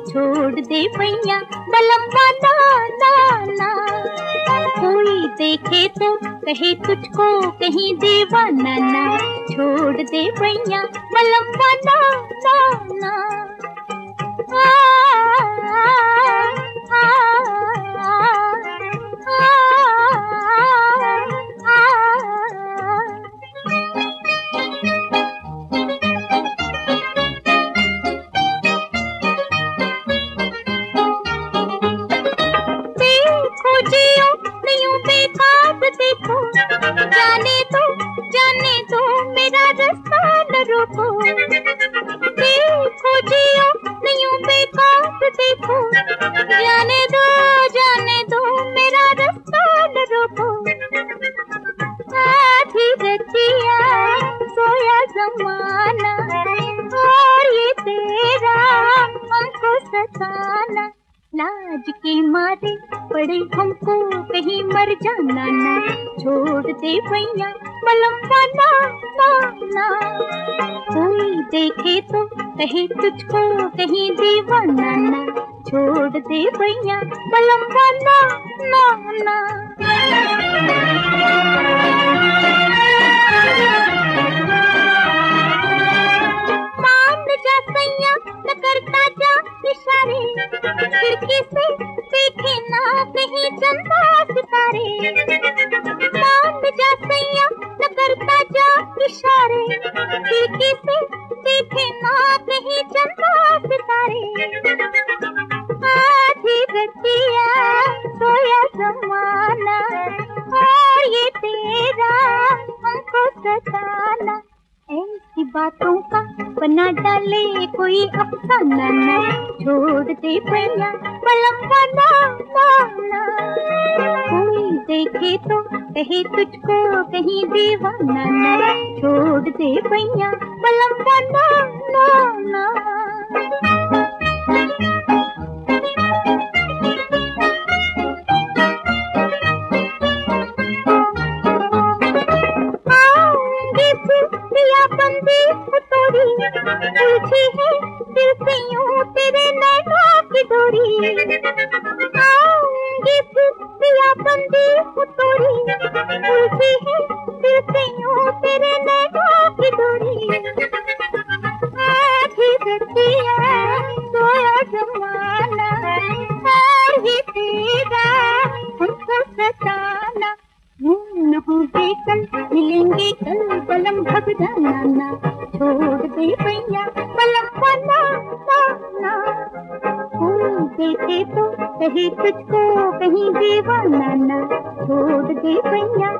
छोड़ दे भैया बलम्बा ना ना ना। कोई देखे तो कहे तुझको कहीं दीवाना ना। छोड़ दे भैया बलम्बा ना ना ना। देखो जाने दो मेरा रास्ता न रोको। देखो जियो नहीं बेकार देखो जाने दो मेरा रास्ता न रोको। आधी रतिया सोया जमाना और ये तेरा हमको सताना। लाज के मारे पड़े हमको कहीं मर जाना ना। छोड़ दे भैया बलम्बा ना ना ना। कोई देखे तो कहे तुझको कहीं दीवाना ना। छोड़ दे भैया बलम्बा ना ना ना। मान जा सैया न करता जा इशारे, खिड़की से देखे ना कहीं चंदा सितारे। मान जा सैया न करता जा इशारे, खिड़की से देखे ना कहीं चंदा सितारे। आधी रतिया सोया जमाना और ये तेरा हमको सताना। ऐसी बातों का बना डाले कोई अफसाना ना। छोड़ दे भैया बलम्बा ना ना ना। कोई देखे तो कहे तुझको कहीं दीवाना ना। छोड़ दे भैया बलम्बा ना ना ना। उलझी है दिल से यूं तेरे नैनों की डोरी। आऊंगी फिर पिया बंदी तोरी। उलझी है दिल से यूं तेरे नैनों की डोरी। आधी रतिया सोया जमाना और ये तेरा हमको सताना। न हो कल मिलेंगे कल बलम भग जाना ना। छोड़ दे भैया बलम्बा ना ना ना। कोई देखे तो कहे तुझको कहीं दीवाना ना। छोड़ दे भैया